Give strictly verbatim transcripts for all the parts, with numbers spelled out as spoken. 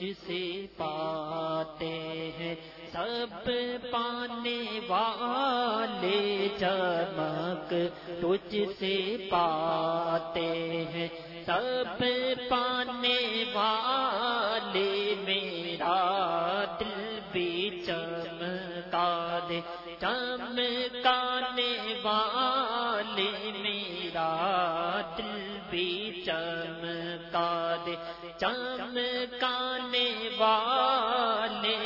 تجھ سے پاتے ہیں، سب پانے والے چمک تجھ سے پاتے ہیں، سب پانے والے میرا دل بھی چمکا دے، چمکانے والے میرا دل بھی چمکا دے، چمکانے والے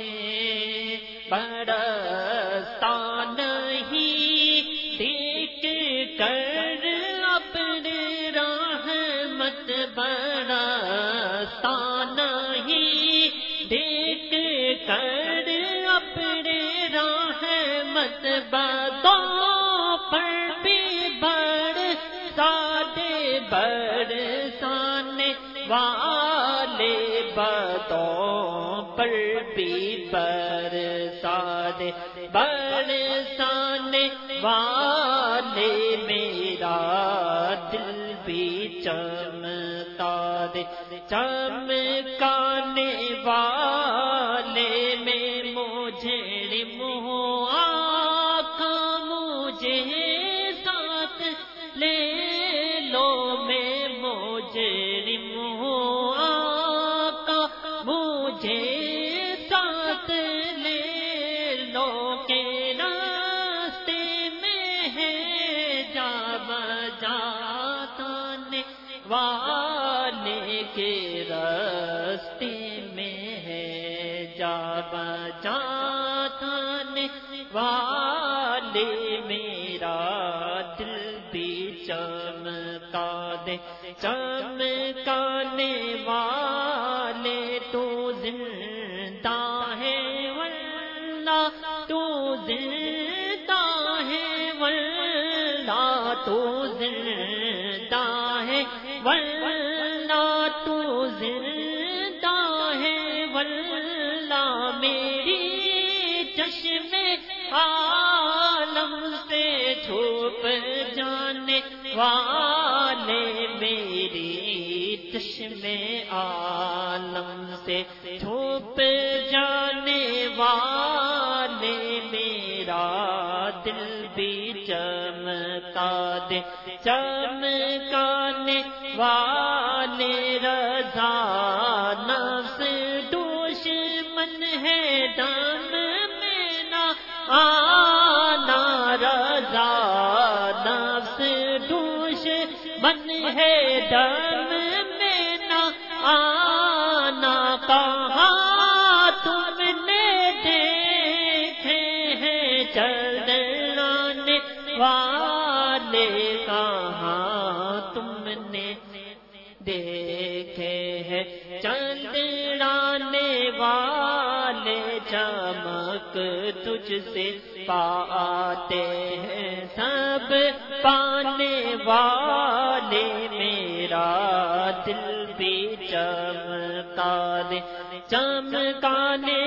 برستا نہیں دیکھ کر اپنے رحمت، برستا نہیں دیکھ کر اپنے رحمت، بدوں پر بھی برسا دے، برسانے والے بدوں پر بھی برسا دے، برسانے والے میرا دل بھی چمکا دے، چمکانے والے میں مجھے رمو آقا مجھے ساتھ لے لو، میں مجھے رمو آقا مجھے ساتھ لے لو، کہ راستے میں ہے جا بجانے والے، کے راستے میں ہے جا بجانے والے میرا دل بھی چمکا دے، چمکانے والے تو زندہ ہے واللہ، تو زندہ ہے واللہ، تو زندہ ہے واللہ، تو زندہ ہے واللہ، میری چشم عالم سے چھپ جانے والے، میری چشم عالم سے چھپ جانے والے میرا دل بھی چمکا دے، چمکانے والے رضا نفس دشمن ہے دم میں نہ آنا، رضا نفس دشمن ہے دم میں نہ آنا، کہاں تم نے دیکھے ہیں چلنے والے، کہاں تم نے دیکھے ہیں چندرانے والے، چمک تجھ سے پاتے ہیں، سب پانے والے میرا دل بھی چمکا دے، چمکانے